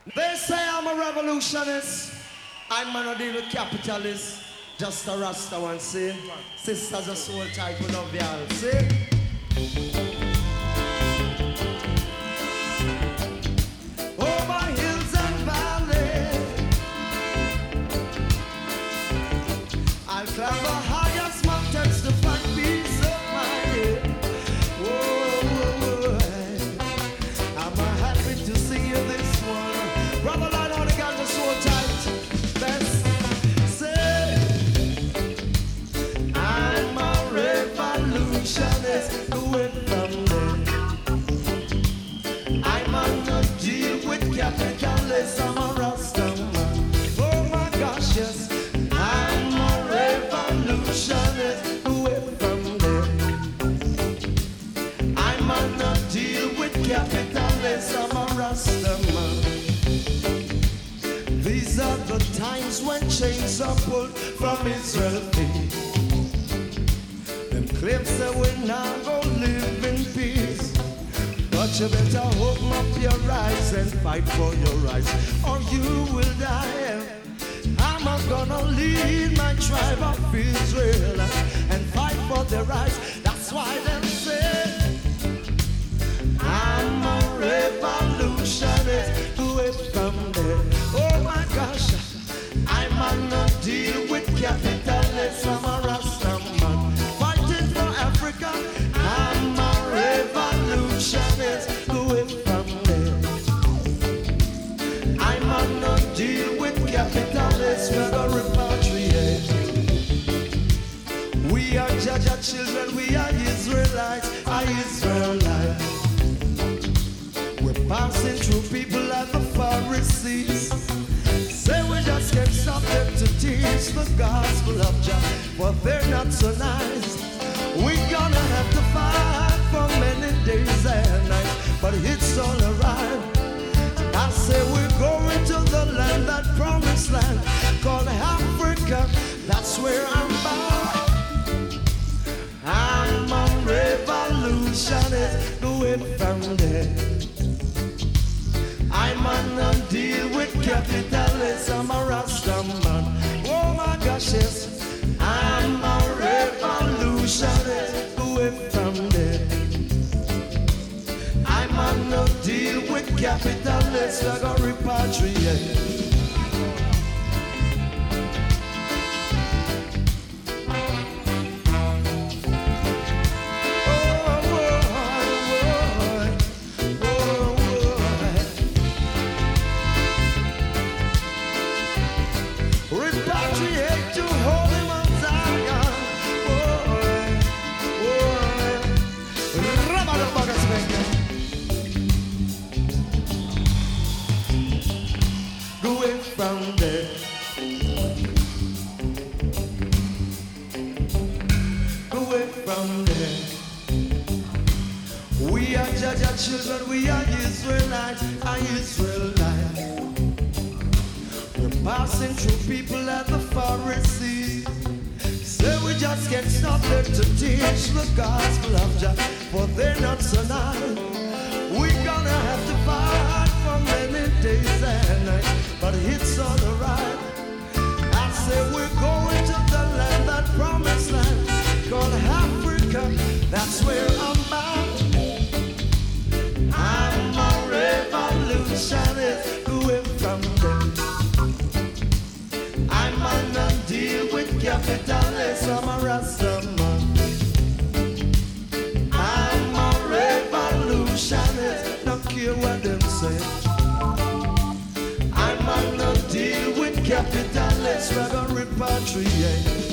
They say I'm a revolutionist. I'm not deal with capitalists. Just a Rasta one, see? Sisters of soul type of love y'all, see? Over hills and valleys, I'll climb the highest mountains to find peace of mind. Whoa, I'm happy to see you this one. Brother, line on the ganja soul tight. Best say, I'm a revolutionist. Going from there. I'm on a deal with capitalists. I'm a Rastaman. Oh my gosh, yes. I'm a revolutionist. Going from there. I'm on a deal with capitalists. I'm a Rastaman. These are the times when chains are pulled from Israel's feet. Them claims that we're not gonna live in peace. But you better open up your eyes and fight for your rights, or you will die. I'm not gonna lead my tribe of Israel and fight for their rights. That's why them say I'm a revolutionist. Do it from there. Oh my gosh, I'm on a deal with capitalists. I'm a Rastaman fighting for Africa. I'm a revolutionist. Do it from there. I'm on a deal with capitalists. We're gonna repatriate. We are Jaja children. We are Israelites. Are Israelites. We're passing through people like the Pharisees. Say we just can't stop them to teach the gospel of Jah, but they're not so nice. We're gonna have to fight for many days and nights, but it's all alright. I say we're going to the land, that promised land called Africa. That's where I'm bound. I'm a revolutionist. Do it from there. I'm on a deal with capitalists. I'm a Rastaman. Oh my gosh, yes. I'm a revolutionist. Do it from there. I'm on a deal with capitalists. I got repatriate. Repatriate to Holy Mount Zion. Going from there. Going from there. We are Jaja children. We are Israelites. Are Israelites. We're passing through people like the Pharisees. Say we just can't stop them to teach the gospel of Jah, for they're not so nice. We're gonna have to fight for many days and nights, but it's all alright. I say we're going to the land, that promised land called Africa. That's where I'm bound. I'm a revolutionist. Going from there. I'm on a deal with capitalists. I'm a Rastaman. I'm a revolutionist. Don't care what them say. I'm on a deal with capitalists. We're gonna repatriate.